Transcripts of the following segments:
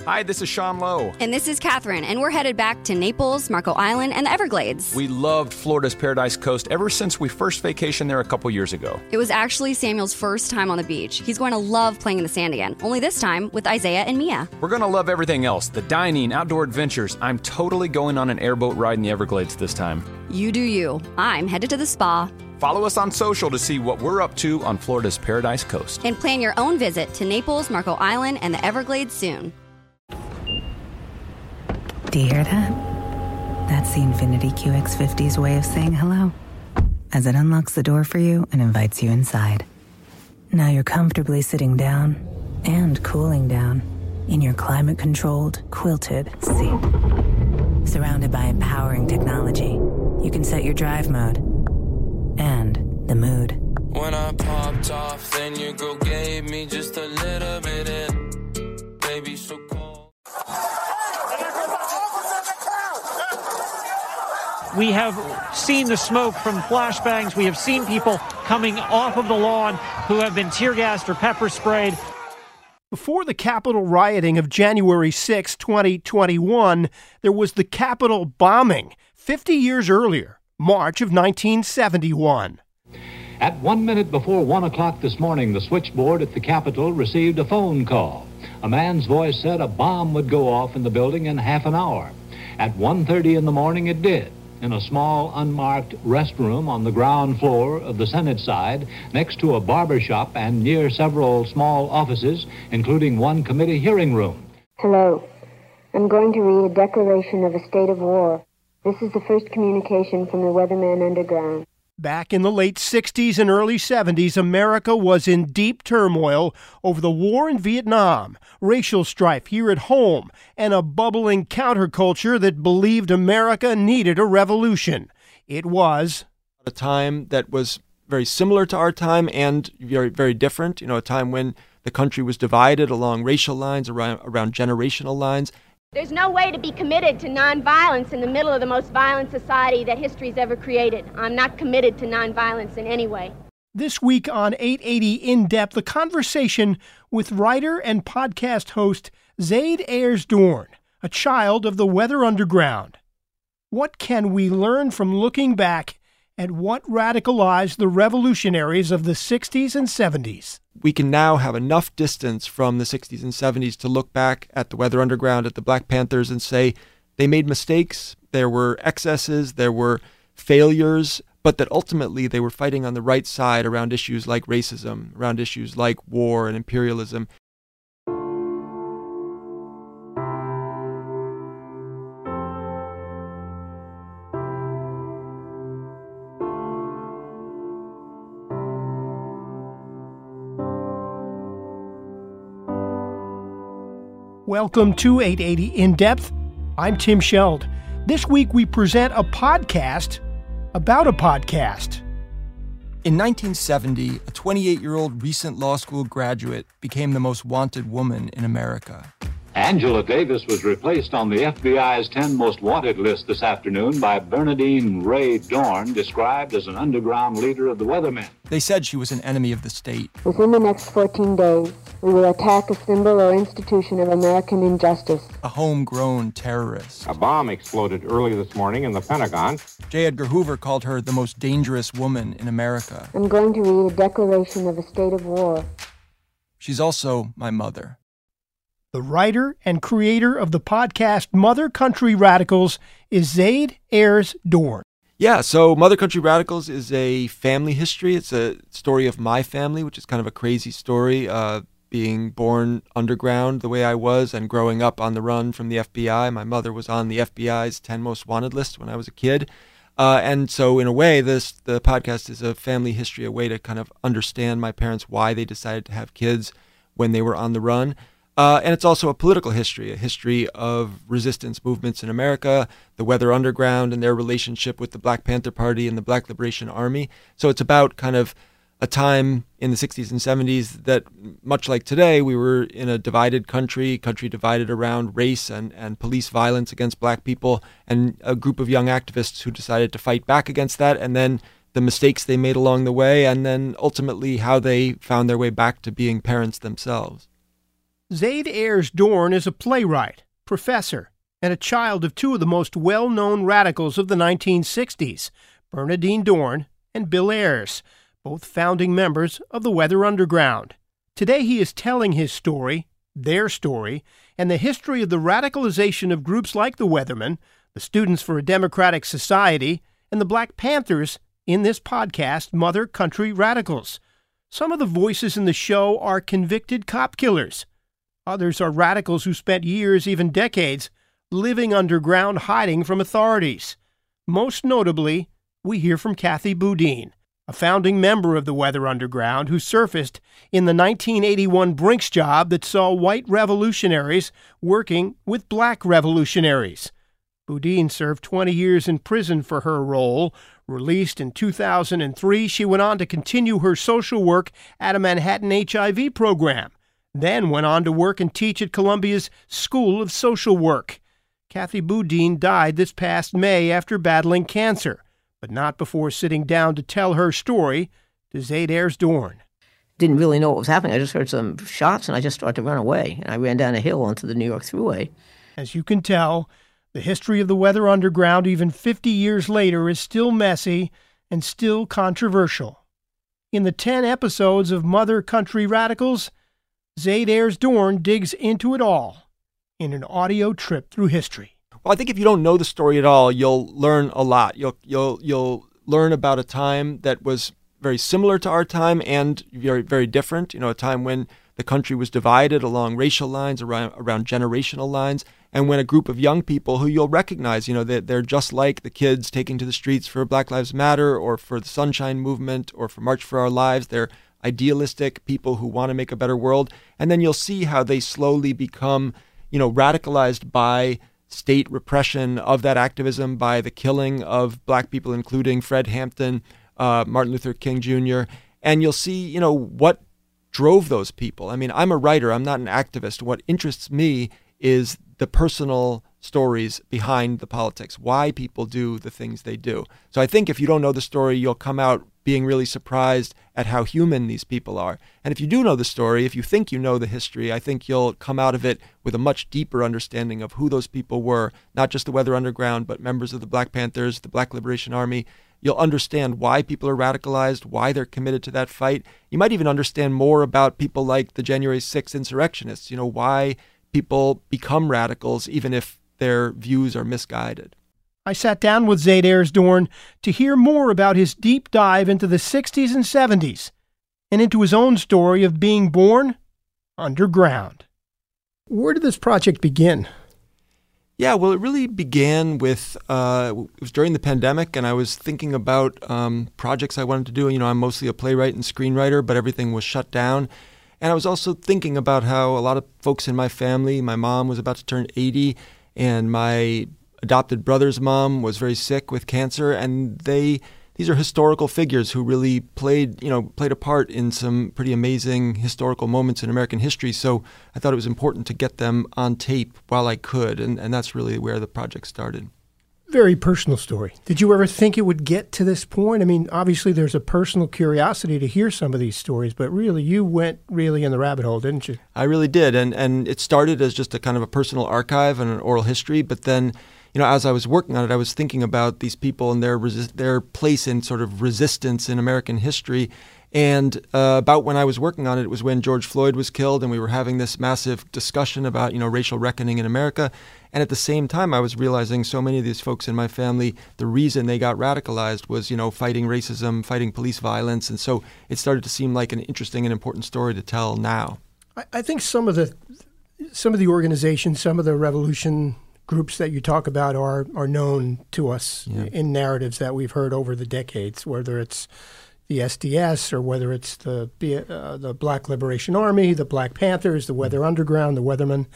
Hi, this is Sean Lowe. And this is Catherine, and we're headed back to Naples, Marco Island, and the Everglades. We loved Florida's Paradise Coast ever since we first vacationed there a couple years ago. It was actually Samuel's first time on the beach. He's going to love playing in the sand again, only this time with Isaiah and Mia. We're going to love everything else, the dining, outdoor adventures. I'm totally going on an airboat ride in the Everglades this time. You do you. I'm headed to the spa. Follow us on social to see what we're up to on Florida's Paradise Coast. And plan your own visit to Naples, Marco Island, and the Everglades soon. Do you hear that? That's the Infiniti QX50's way of saying hello. As it unlocks the door for you and invites you inside. Now you're comfortably sitting down and cooling down in your climate-controlled, quilted seat. Surrounded by empowering technology, you can set your drive mode and the mood. When I popped off, then you go gave me just a little bit in. Baby, so cold. We have seen the smoke from flashbangs. We have seen people coming off of the lawn who have been tear gassed or pepper sprayed. Before the Capitol rioting of January 6, 2021, there was the Capitol bombing 50 years earlier, March of 1971. At 1 minute before 1 o'clock this morning, the switchboard at the Capitol received a phone call. A man's voice said a bomb would go off in the building in half an hour. At 1:30 in the morning, it did. In a small, unmarked restroom on the ground floor of the Senate side, next to a barber shop and near several small offices, including one committee hearing room. Hello. I'm going to read a declaration of a state of war. This is the first communication from the Weatherman Underground. Back in the late 60s and early 70s, America was in deep turmoil over the war in Vietnam, racial strife here at home, and a bubbling counterculture that believed America needed a revolution. It was a time that was very similar to our time and very, very different. You know, a time when the country was divided along racial lines, around generational lines. There's no way to be committed to nonviolence in the middle of the most violent society that history's ever created. I'm not committed to nonviolence in any way. This week on 880 In Depth, a conversation with writer and podcast host Zaid Ayers Dorn, a child of the Weather Underground. What can we learn from looking back at what radicalized the revolutionaries of the 60s and 70s? We can now have enough distance from the 60s and 70s to look back at the Weather Underground, at the Black Panthers, and say they made mistakes, there were excesses, there were failures, but that ultimately they were fighting on the right side around issues like racism, around issues like war and imperialism. Welcome to 880 In Depth. I'm Tim Sheld. This week we present a podcast about a podcast. In 1970, a 28-year-old recent law school graduate became the most wanted woman in America. Angela Davis was replaced on the FBI's 10 most wanted list this afternoon by Bernadine Ray Dorn, described as an underground leader of the Weathermen. They said she was an enemy of the state. Within the next 14 days, we will attack a symbol or institution of American injustice. A homegrown terrorist. A bomb exploded early this morning in the Pentagon. J. Edgar Hoover called her the most dangerous woman in America. I'm going to read a declaration of a state of war. She's also my mother. The writer and creator of the podcast Mother Country Radicals is Zaid Ayers Dorn. Yeah, so Mother Country Radicals is a family history. It's a story of my family, which is kind of a crazy story, being born underground the way I was and growing up on the run from the FBI. My mother was on the FBI's 10 Most Wanted list when I was a kid. And so in a way, the podcast is a family history, a way to kind of understand my parents, why they decided to have kids when they were on the run. And it's also a political history, a history of resistance movements in America, the Weather Underground and their relationship with the Black Panther Party and the Black Liberation Army. So it's about kind of a time in the 60s and 70s that, much like today, we were in a divided country divided around race and police violence against black people, and a group of young activists who decided to fight back against that, and then the mistakes they made along the way, and then ultimately how they found their way back to being parents themselves. Zaid Ayers Dorn is a playwright, professor, and a child of two of the most well-known radicals of the 1960s, Bernardine Dorn and Bill Ayers, both founding members of the Weather Underground. Today he is telling his story, their story, and the history of the radicalization of groups like the Weathermen, the Students for a Democratic Society, and the Black Panthers in this podcast, Mother Country Radicals. Some of the voices in the show are convicted cop killers. Others are radicals who spent years, even decades, living underground hiding from authorities. Most notably, we hear from Kathy Boudin, a founding member of the Weather Underground who surfaced in the 1981 Brinks job that saw white revolutionaries working with black revolutionaries. Boudin served 20 years in prison for her role. Released in 2003, she went on to continue her social work at a Manhattan HIV program, then went on to work and teach at Columbia's School of Social Work. Kathy Boudin died this past May after battling cancer, but not before sitting down to tell her story to Zaid Ayers Dorn. Didn't really know what was happening. I just heard some shots, and I just started to run away. And I ran down a hill onto the New York Thruway. As you can tell, the history of the Weather Underground, even 50 years later, is still messy and still controversial. In the 10 episodes of Mother Country Radicals, Zaid Ayers Dorn digs into it all in an audio trip through history. Well, I think if you don't know the story at all, you'll learn a lot. You'll learn about a time that was very similar to our time and very, very different. You know, a time when the country was divided along racial lines, around generational lines, and when a group of young people who you'll recognize, you know, they're just like the kids taking to the streets for Black Lives Matter or for the Sunshine Movement or for March for Our Lives. They're idealistic people who want to make a better world. And then you'll see how they slowly become, you know, radicalized by state repression of that activism, by the killing of black people, including Fred Hampton, Martin Luther King Jr. And you'll see, you know, what drove those people. I mean, I'm a writer. I'm not an activist. What interests me is the personal stories behind the politics, why people do the things they do. So I think if you don't know the story, you'll come out being really surprised at how human these people are. And if you do know the story, if you think you know the history, I think you'll come out of it with a much deeper understanding of who those people were, not just the Weather Underground, but members of the Black Panthers, the Black Liberation Army. You'll understand why people are radicalized, why they're committed to that fight. You might even understand more about people like the January 6th insurrectionists, you know, why people become radicals even if their views are misguided. I sat down with Zaid Ayers Dorn to hear more about his deep dive into the 60s and 70s and into his own story of being born underground. Where did this project begin? Yeah, well, it really began with, it was during the pandemic, and I was thinking about projects I wanted to do. You know, I'm mostly a playwright and screenwriter, but everything was shut down. And I was also thinking about how a lot of folks in my family, my mom was about to turn 80, and my adopted brother's mom was very sick with cancer, and these are historical figures who really played a part in some pretty amazing historical moments in American history. So I thought it was important to get them on tape while I could, and that's really where the project started. Very personal story. Did you ever think it would get to this point? I mean, obviously there's a personal curiosity to hear some of these stories, but really you went really in the rabbit hole, didn't you? I really did, and it started as just a kind of a personal archive and an oral history, but then, you know, as I was working on it, I was thinking about these people and their place in sort of resistance in American history. And about when I was working on it, it was when George Floyd was killed, and we were having this massive discussion about, you know, racial reckoning in America. And at the same time, I was realizing so many of these folks in my family, the reason they got radicalized was, you know, fighting racism, fighting police violence. And so it started to seem like an interesting and important story to tell now. I think some of the organizations, some of the revolution groups that you talk about are known to us in narratives that we've heard over the decades, whether it's the SDS or whether it's the Black Liberation Army, the Black Panthers, the Weather Underground, the Weathermen.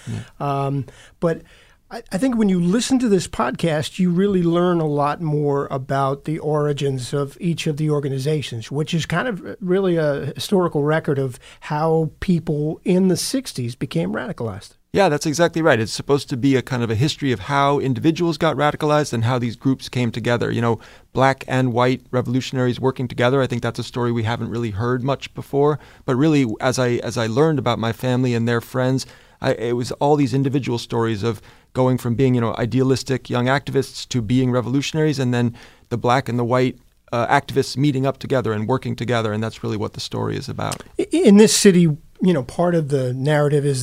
But I think when you listen to this podcast, you really learn a lot more about the origins of each of the organizations, which is kind of really a historical record of how people in the 60s became radicalized. Yeah, that's exactly right. It's supposed to be a kind of a history of how individuals got radicalized and how these groups came together. You know, black and white revolutionaries working together. I think that's a story we haven't really heard much before. But really, as I learned about my family and their friends, it was all these individual stories of going from being, idealistic young activists to being revolutionaries, and then the black and the white activists meeting up together and working together. And that's really what the story is about. In this city, part of the narrative is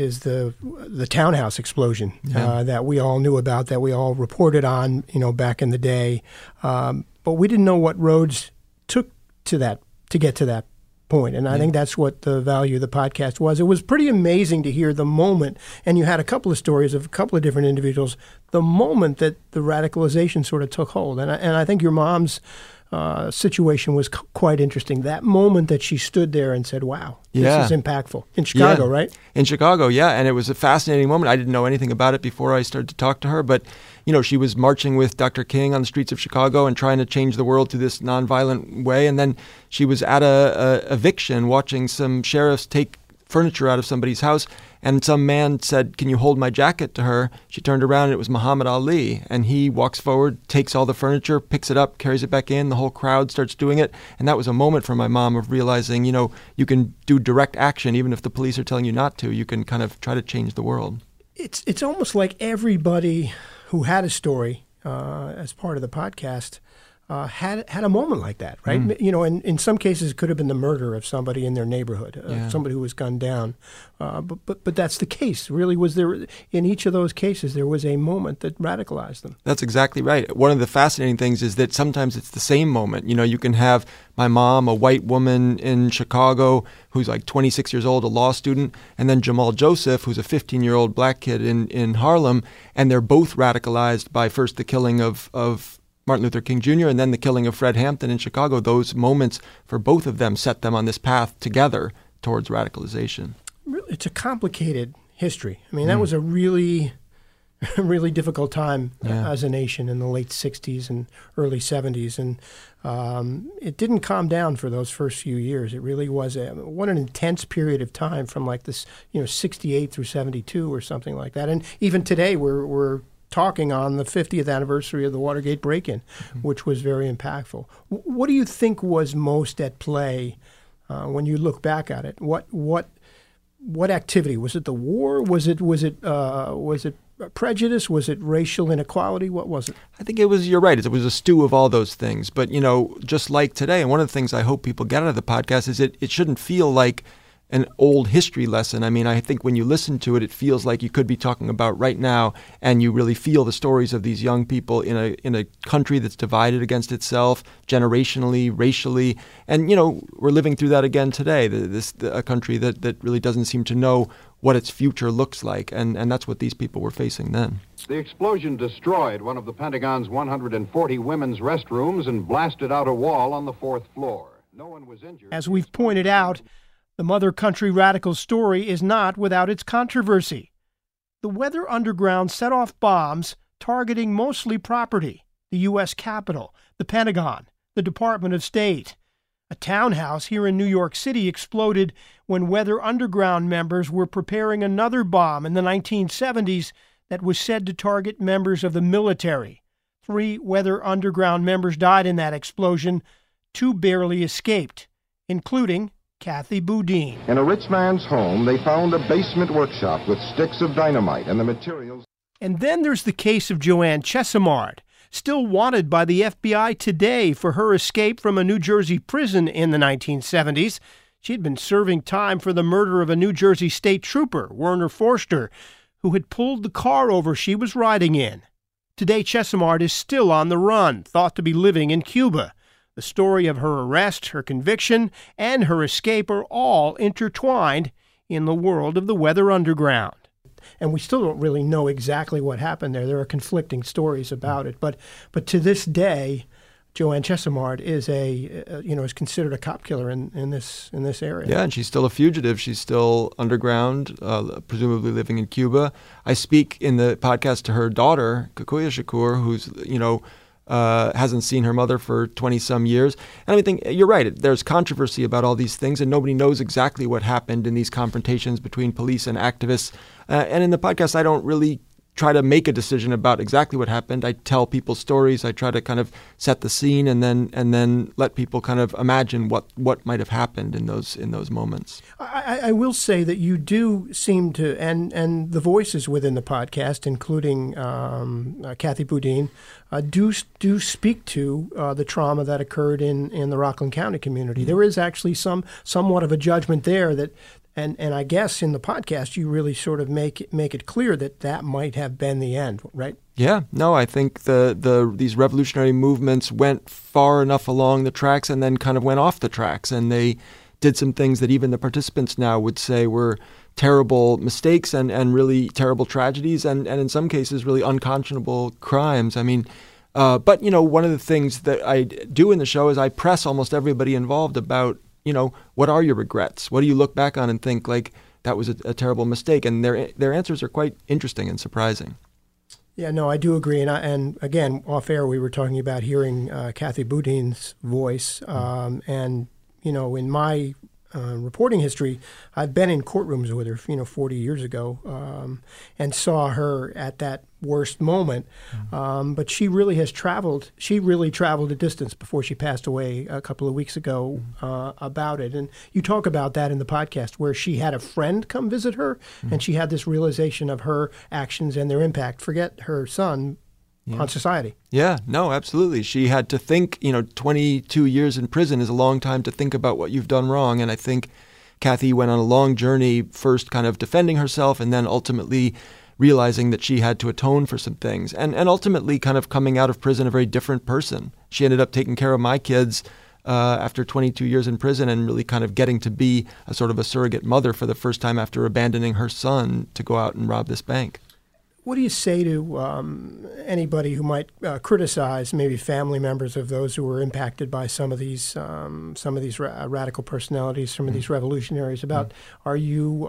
the townhouse explosion that we all knew about, that we all reported on, back in the day. But we didn't know what roads took to get to that point. And I think that's what the value of the podcast was. It was pretty amazing to hear the moment, and you had a couple of stories of a couple of different individuals, the moment that the radicalization sort of took hold. And I think your mom's situation was quite interesting. That moment that she stood there and said, wow, this is impactful. In Chicago, right? In Chicago, yeah. And it was a fascinating moment. I didn't know anything about it before I started to talk to her. But, she was marching with Dr. King on the streets of Chicago and trying to change the world through this nonviolent way. And then she was at a eviction watching some sheriffs take furniture out of somebody's house, and some man said, "Can you hold my jacket?" to her. She turned around, and it was Muhammad Ali, and he walks forward, takes all the furniture, picks it up, carries it back in. The whole crowd starts doing it, and that was a moment for my mom of realizing, you can do direct action even if the police are telling you not to. You can kind of try to change the world. It's almost like everybody who had a story as part of the podcast had a moment like that, right? In some cases, it could have been the murder of somebody in their neighborhood, somebody who was gunned down. But that's the case. Really, was there in each of those cases there was a moment that radicalized them? That's exactly right. One of the fascinating things is that sometimes it's the same moment. You can have my mom, a white woman in Chicago who's like 26 years old, a law student, and then Jamal Joseph, who's a 15-year-old black kid in Harlem, and they're both radicalized by first the killing of Martin Luther King Jr. and then the killing of Fred Hampton in Chicago. Those moments for both of them set them on this path together towards radicalization. It's a complicated history. I mean, that was a really, really difficult time as a nation in the late 60s and early 70s. And it didn't calm down for those first few years. It really was what an intense period of time from like this, 68 through 72 or something like that. And even today we're talking on the 50th anniversary of the Watergate break-in, which was very impactful. What do you think was most at play when you look back at it? What activity? Was it the war? Was it prejudice? Was it racial inequality? What was it? I think you're right. It was a stew of all those things. But, just like today, and one of the things I hope people get out of the podcast is it shouldn't feel like an old history lesson. I mean, I think when you listen to it, it feels like you could be talking about right now, and you really feel the stories of these young people in a country that's divided against itself, generationally, racially, and we're living through that again today. A country that really doesn't seem to know what its future looks like, and that's what these people were facing then. The explosion destroyed one of the Pentagon's 140 women's restrooms and blasted out a wall on the 4th floor. No one was injured. As we've pointed out, the Mother Country Radical story is not without its controversy. The Weather Underground set off bombs targeting mostly property, the U.S. Capitol, the Pentagon, the Department of State. A townhouse here in New York City exploded when Weather Underground members were preparing another bomb in the 1970s that was said to target members of the military. 3 Weather Underground members died in that explosion. 2 barely escaped, including Kathy Boudin. In a rich man's home, they found a basement workshop with sticks of dynamite and the materials. And then there's the case of Joanne Chesimard, still wanted by the FBI today for her escape from a New Jersey prison in the 1970s. She had been serving time for the murder of a New Jersey state trooper, Werner Forster, who had pulled the car over she was riding in. Today, Chesimard is still on the run, thought to be living in Cuba. The story of her arrest, her conviction, and her escape are all intertwined in the world of the Weather Underground. And we still don't really know exactly what happened there. There are conflicting stories about it. But to this day, Joanne Chesimard is is considered a cop killer in this area. Yeah, and she's still a fugitive. She's still underground, presumably living in Cuba. I speak in the podcast to her daughter, Kikuya Shakur, who's hasn't seen her mother for 20-some years. And I think you're right. There's controversy about all these things, and nobody knows exactly what happened in these confrontations between police and activists. And in the podcast, I don't really try to make a decision about exactly what happened. I tell people stories. I try to kind of set the scene and then let people kind of imagine what might have happened in those moments. I will say that you do seem to, and the voices within the podcast, including Kathy Boudin, do speak to the trauma that occurred in the Rockland County community. Mm-hmm. There is actually somewhat of a judgment there that. And I guess in the podcast you really sort of make it clear that might have been the end, right? Yeah, no, I think these revolutionary movements went far enough along the tracks and then kind of went off the tracks, and they did some things that even the participants now would say were terrible mistakes and really terrible tragedies, and in some cases really unconscionable crimes. I mean, but one of the things that I do in the show is I press almost everybody involved about, what are your regrets? What do you look back on and think like that was a terrible mistake? And their answers are quite interesting and surprising. Yeah, no, I do agree. And again, off air, we were talking about hearing Kathy Boudin's voice. And, in my reporting history, I've been in courtrooms with her, 40 years ago, and saw her at that worst moment. But she really has traveled. She really traveled a distance before she passed away a couple of weeks ago about it. And you talk about that in the podcast, where she had a friend come visit her, and she had this realization of her actions and their impact. Forget her son. Yeah. On society. Yeah, no, absolutely. She had to think, 22 years in prison is a long time to think about what you've done wrong. And I think Kathy went on a long journey, first kind of defending herself and then ultimately realizing that she had to atone for some things and ultimately kind of coming out of prison a very different person. She ended up taking care of my kids after 22 years in prison and really kind of getting to be a sort of a surrogate mother for the first time after abandoning her son to go out and rob this bank. What do you say to anybody who might criticize maybe family members of those who were impacted by some of these radical personalities, some of these revolutionaries? About are you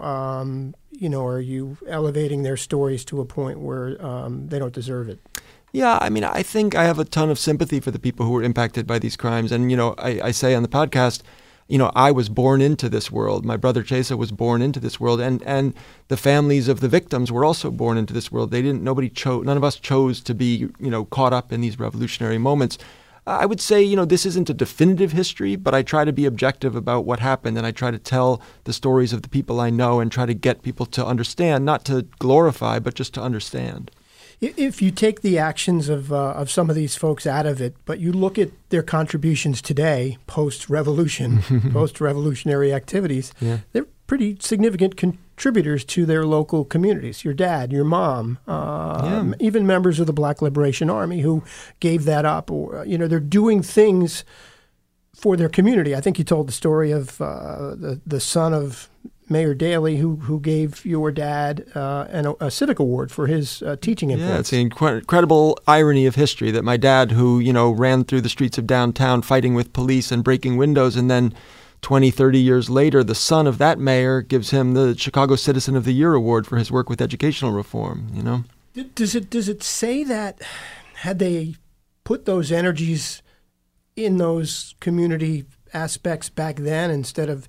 elevating their stories to a point where they don't deserve it? Yeah, I mean, I think I have a ton of sympathy for the people who were impacted by these crimes, and I say on the podcast, I was born into this world. My brother Chesa was born into this world, and the families of the victims were also born into this world. None of us chose to be, caught up in these revolutionary moments. I would say, this isn't a definitive history, but I try to be objective about what happened, and I try to tell the stories of the people I know and try to get people to understand, not to glorify, but just to understand. If you take the actions of some of these folks out of it, but you look at their contributions today, post-revolution, post-revolutionary activities, they're pretty significant contributors to their local communities. Your dad, your mom, even members of the Black Liberation Army who gave that up. Or they're doing things for their community. I think you told the story of the son of Mayor Daley, who gave your dad a civic award for his teaching influence. Yeah, it's an incredible irony of history that my dad, who ran through the streets of downtown fighting with police and breaking windows, and then 20, 30 years later, the son of that mayor gives him the Chicago Citizen of the Year award for his work with educational reform. Does it say that had they put those energies in those community aspects back then instead of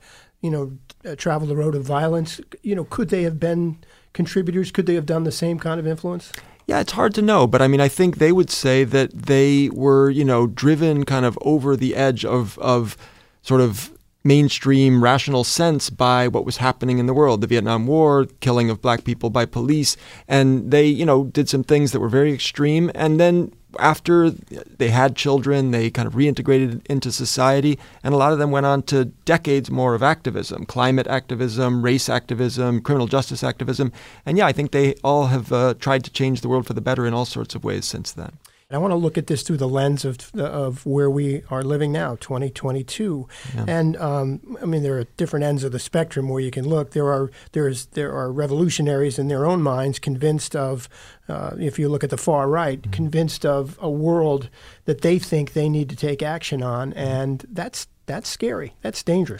travel the road of violence, could they have been contributors? Could they have done the same kind of influence? Yeah, it's hard to know, but I mean, I think they would say that they were, driven kind of over the edge of sort of mainstream rational sense by what was happening in the world, the Vietnam War, killing of black people by police, and they, did some things that were very extreme, and then after they had children, they kind of reintegrated into society, and a lot of them went on to decades more of activism, climate activism, race activism, criminal justice activism. And yeah, I think they all have tried to change the world for the better in all sorts of ways since then. I want to look at this through the lens of where we are living now, 2022. Yeah. And there are different ends of the spectrum where you can look. There are revolutionaries in their own minds convinced of, if you look at the far right, convinced of a world that they think they need to take action on, and that's scary. That's dangerous.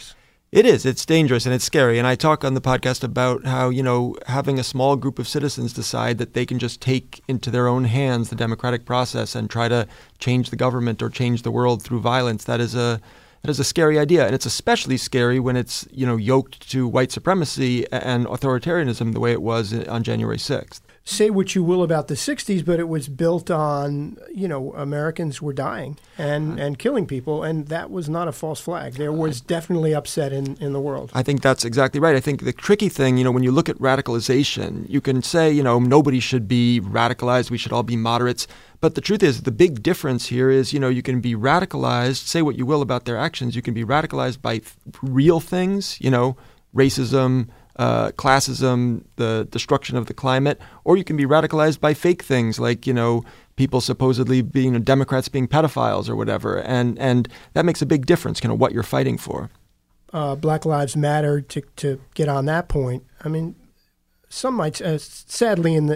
It is. It's dangerous and it's scary. And I talk on the podcast about how, having a small group of citizens decide that they can just take into their own hands the democratic process and try to change the government or change the world through violence. That is a scary idea. And it's especially scary when it's, yoked to white supremacy and authoritarianism the way it was on January 6th. Say what you will about the 60s, but it was built on, Americans were dying and killing people, and that was not a false flag. There was definitely upset in the world. I think that's exactly right. I think the tricky thing, when you look at radicalization, you can say, nobody should be radicalized, we should all be moderates. But the truth is, the big difference here is, you can be radicalized, say what you will about their actions, you can be radicalized by real things, racism, classism, the destruction of the climate, or you can be radicalized by fake things like, people supposedly being Democrats being pedophiles or whatever. And that makes a big difference, what you're fighting for. Black Lives Matter, to get on that point. I mean, some might, sadly, in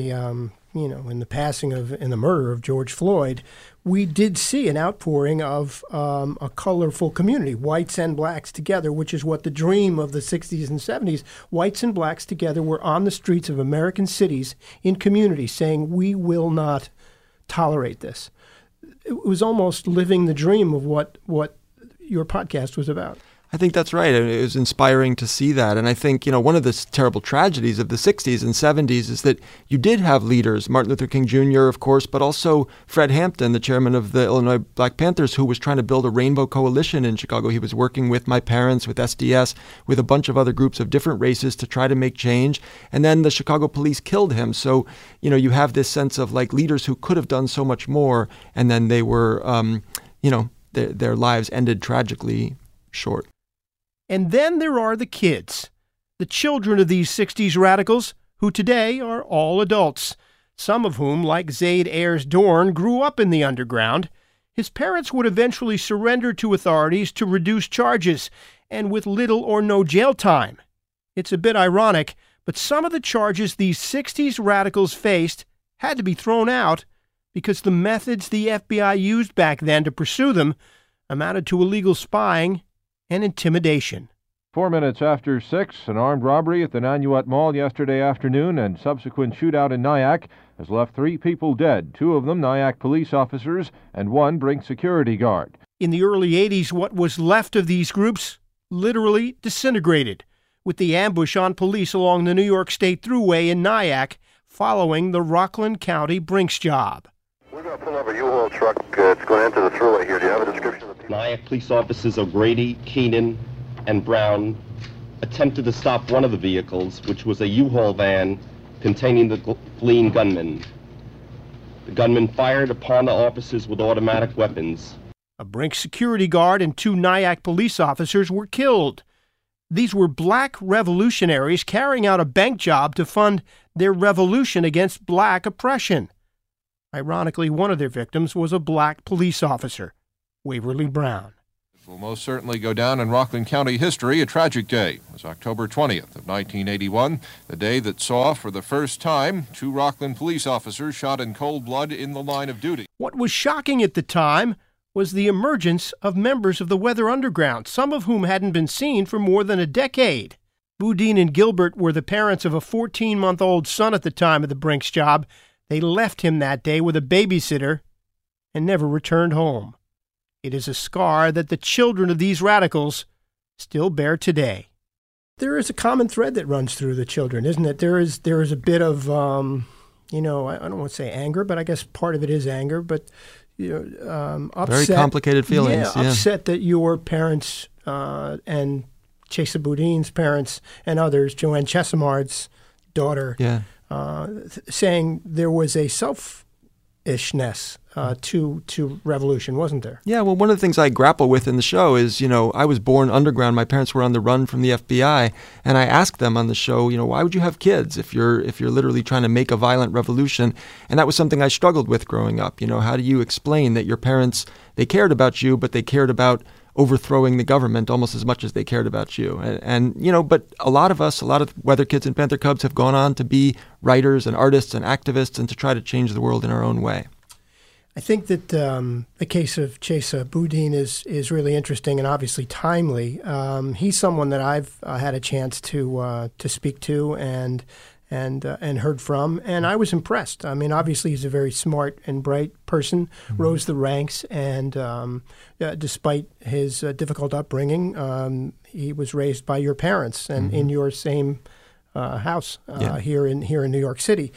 the passing in the murder of George Floyd, we did see an outpouring of a colorful community, whites and blacks together, which is what the dream of the 60s and 70s. Whites and blacks together were on the streets of American cities in community saying, we will not tolerate this. It was almost living the dream of what your podcast was about. I think that's right. It was inspiring to see that. And I think, one of the terrible tragedies of the 60s and 70s is that you did have leaders, Martin Luther King Jr., of course, but also Fred Hampton, the chairman of the Illinois Black Panthers, who was trying to build a rainbow coalition in Chicago. He was working with my parents, with SDS, with a bunch of other groups of different races to try to make change. And then the Chicago police killed him. So, you have this sense of leaders who could have done so much more, and then they were, their lives ended tragically short. And then there are the kids, the children of these 60s radicals, who today are all adults, some of whom, like Zaid Ayers Dorn, grew up in the underground. His parents would eventually surrender to authorities to reduce charges, and with little or no jail time. It's a bit ironic, but some of the charges these 60s radicals faced had to be thrown out because the methods the FBI used back then to pursue them amounted to illegal spying and intimidation. 4 minutes after 6, an armed robbery at the Nanuet Mall yesterday afternoon and subsequent shootout in Nyack has left 3 people dead, 2 of them Nyack police officers and 1 Brink security guard. In the early 80s, what was left of these groups literally disintegrated, with the ambush on police along the New York State Thruway in Nyack following the Rockland County Brinks job. We're going to pull over a U-Haul truck. It's going to enter the Thruway here. Do you have a description of the people? Nyack police officers O'Grady, Keenan, and Brown attempted to stop one of the vehicles, which was a U-Haul van containing the fleeing gunmen. The gunmen fired upon the officers with automatic weapons. A Brinks security guard and 2 Nyack police officers were killed. These were black revolutionaries carrying out a bank job to fund their revolution against black oppression. Ironically, one of their victims was a black police officer, Waverly Brown. It will most certainly go down in Rockland County history. A tragic day. It was October 20th of 1981, the day that saw, for the first time, 2 Rockland police officers shot in cold blood in the line of duty. What was shocking at the time was the emergence of members of the Weather Underground, some of whom hadn't been seen for more than a decade. Boudin and Gilbert were the parents of a 14-month-old son at the time of the Brinks job. They left him that day with a babysitter and never returned home. It is a scar that the children of these radicals still bear today. There is a common thread that runs through the children, isn't it? There is a bit of, I don't want to say anger, but I guess part of it is anger, but upset. Very complicated feelings. Yeah, upset that your parents and Chesa Boudin's parents and others, Joanne Chesimard's daughter, saying there was a selfishness to revolution, wasn't there? Yeah, well, one of the things I grapple with in the show is, I was born underground. My parents were on the run from the FBI, and I asked them on the show, why would you have kids if you're literally trying to make a violent revolution? And that was something I struggled with growing up. How do you explain that your parents, they cared about you, but they cared about overthrowing the government almost as much as they cared about you? But a lot of Weather Kids and Panther Cubs have gone on to be writers and artists and activists and to try to change the world in our own way. I think that the case of Chesa Boudin is really interesting and obviously timely. He's someone that I've had a chance to speak to and heard from, and I was impressed. I mean, obviously he's a very smart and bright person, rose the ranks, and despite his difficult upbringing, he was raised by your parents and in your same house here in New York City.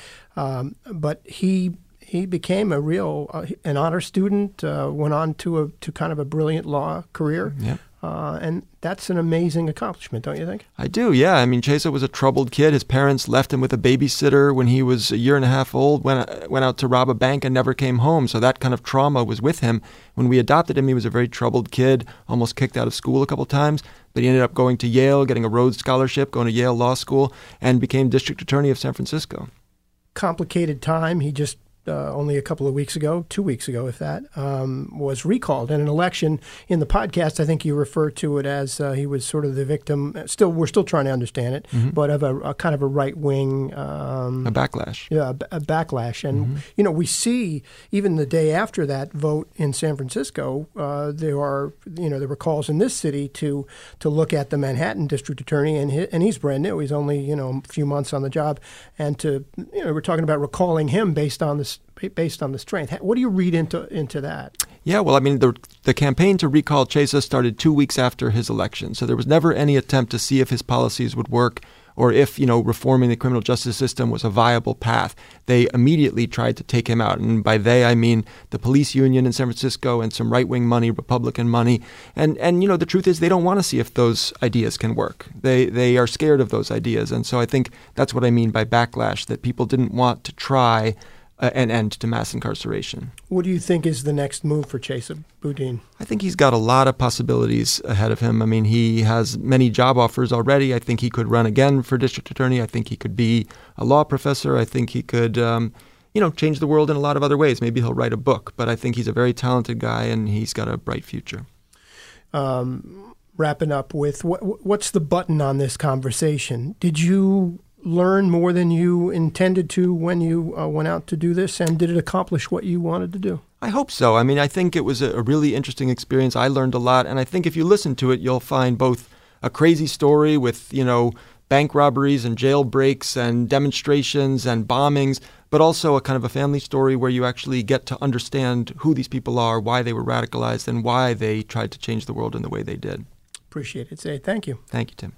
But he became a real an honor student, went on to kind of a brilliant law career. Yeah. And that's an amazing accomplishment, don't you think? I do, yeah. I mean, Chesa was a troubled kid. His parents left him with a babysitter when he was a year and a half old, went out to rob a bank and never came home. So that kind of trauma was with him. When we adopted him, he was a very troubled kid, almost kicked out of school a couple times. But he ended up going to Yale, getting a Rhodes Scholarship, going to Yale Law School, and became district attorney of San Francisco. Complicated time. He just only a couple of weeks ago, 2 weeks ago, if that, was recalled in an election. In the podcast, I think you referred to it as he was sort of the victim. We're still trying to understand it, but of a kind of a right wing, a backlash. Yeah, a backlash, and we see even the day after that vote in San Francisco, there were calls in this city to look at the Manhattan district attorney, and he's brand new. He's only a few months on the job, and we're talking about recalling him based on the strength. What do you read into that? Yeah, well, I mean, the campaign to recall Chesa started 2 weeks after his election, so there was never any attempt to see if his policies would work or if, reforming the criminal justice system was a viable path. They immediately tried to take him out, and by they, I mean the police union in San Francisco and some right-wing money, Republican money, and the truth is they don't want to see if those ideas can work. They are scared of those ideas, and so I think that's what I mean by backlash, that people didn't want to try an end to mass incarceration. What do you think is the next move for Chesa Boudin? I think he's got a lot of possibilities ahead of him. I mean, he has many job offers already. I think he could run again for district attorney. I think he could be a law professor. I think he could, change the world in a lot of other ways. Maybe he'll write a book, but I think he's a very talented guy and he's got a bright future. Wrapping up with, what's the button on this conversation? Did you learn more than you intended to when you went out to do this, and did it accomplish what you wanted to do? I hope so. I mean, I think it was a really interesting experience. I learned a lot, and I think if you listen to it, you'll find both a crazy story with, bank robberies and jailbreaks and demonstrations and bombings, but also a kind of a family story where you actually get to understand who these people are, why they were radicalized, and why they tried to change the world in the way they did. Appreciate it, Zaid. Thank you. Thank you, Tim.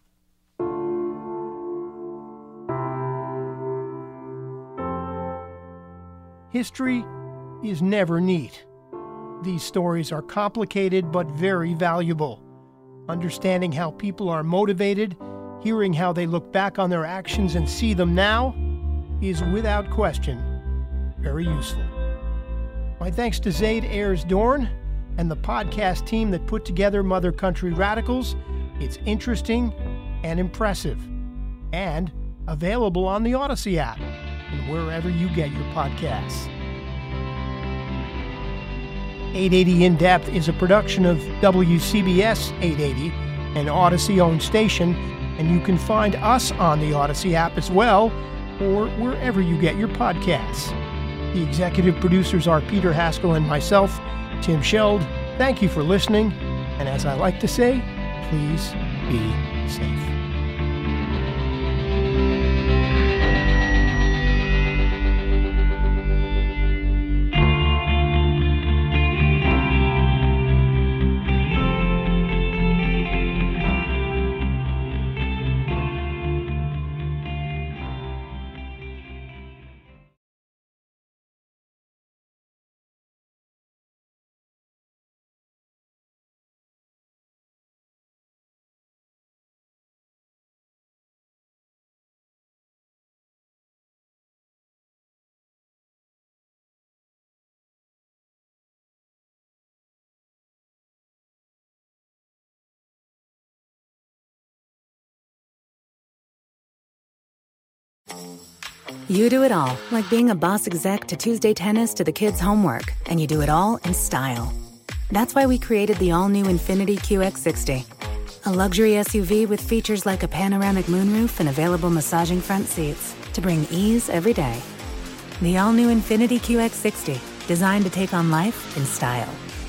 History is never neat. These stories are complicated but very valuable. Understanding how people are motivated, hearing how they look back on their actions and see them now, is without question very useful. My thanks to Zaid Ayers Dorn and the podcast team that put together Mother Country Radicals. It's interesting and impressive, and available on the Odyssey app and wherever you get your podcasts. 880 In Depth is a production of WCBS 880, an Odyssey-owned station, and you can find us on the Odyssey app as well, or wherever you get your podcasts. The executive producers are Peter Haskell and myself, Tim Sheld. Thank you for listening, and as I like to say, please be safe. You do it all, like being a boss exec to Tuesday tennis to the kids' homework, and you do it all in style. That's why we created the all-new Infiniti QX60, a luxury SUV with features like a panoramic moonroof and available massaging front seats to bring ease every day. The all-new Infiniti QX60, designed to take on life in style.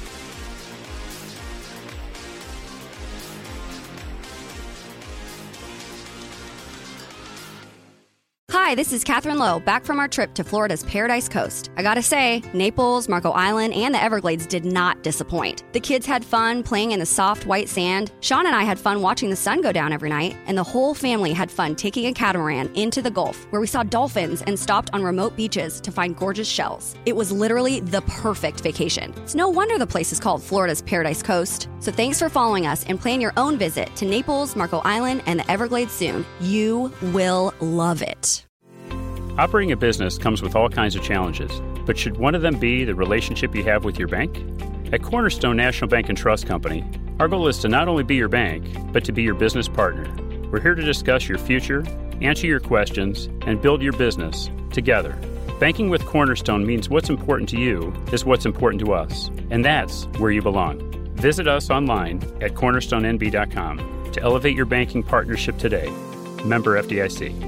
Hi, this is Catherine Lowe, back from our trip to Florida's Paradise Coast. I gotta say, Naples, Marco Island, and the Everglades did not disappoint. The kids had fun playing in the soft white sand. Sean and I had fun watching the sun go down every night, and the whole family had fun taking a catamaran into the Gulf, where we saw dolphins and stopped on remote beaches to find gorgeous shells. It was literally the perfect vacation. It's no wonder the place is called Florida's Paradise Coast. So thanks for following us and plan your own visit to Naples, Marco Island, and the Everglades soon. You will love it. Operating a business comes with all kinds of challenges, but should one of them be the relationship you have with your bank? At Cornerstone National Bank and Trust Company, our goal is to not only be your bank, but to be your business partner. We're here to discuss your future, answer your questions, and build your business together. Banking with Cornerstone means what's important to you is what's important to us, and that's where you belong. Visit us online at cornerstonenb.com to elevate your banking partnership today. Member FDIC.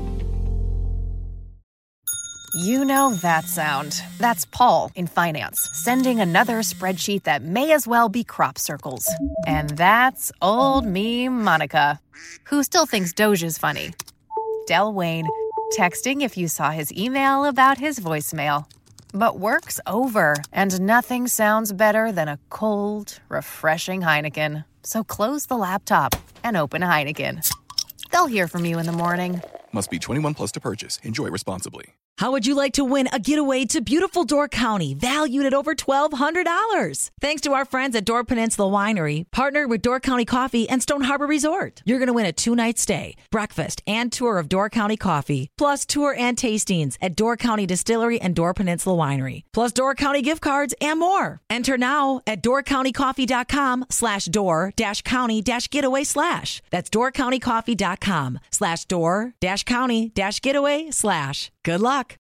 You know that sound. That's Paul in finance, sending another spreadsheet that may as well be crop circles. And that's old me, Monica, who still thinks Doge is funny. Del Wayne, texting if you saw his email about his voicemail. But work's over, and nothing sounds better than a cold, refreshing Heineken. So close the laptop and open Heineken. They'll hear from you in the morning. Must be 21 plus to purchase. Enjoy responsibly. How would you like to win a getaway to beautiful Door County, valued at over $1,200? Thanks to our friends at Door Peninsula Winery, partnered with Door County Coffee and Stone Harbor Resort. You're going to win a 2-night stay, breakfast, and tour of Door County Coffee, plus tour and tastings at Door County Distillery and Door Peninsula Winery, plus Door County gift cards and more. Enter now at doorcountycoffee.com/door-county-getaway/. That's doorcountycoffee.com/door-county-getaway/. Good luck.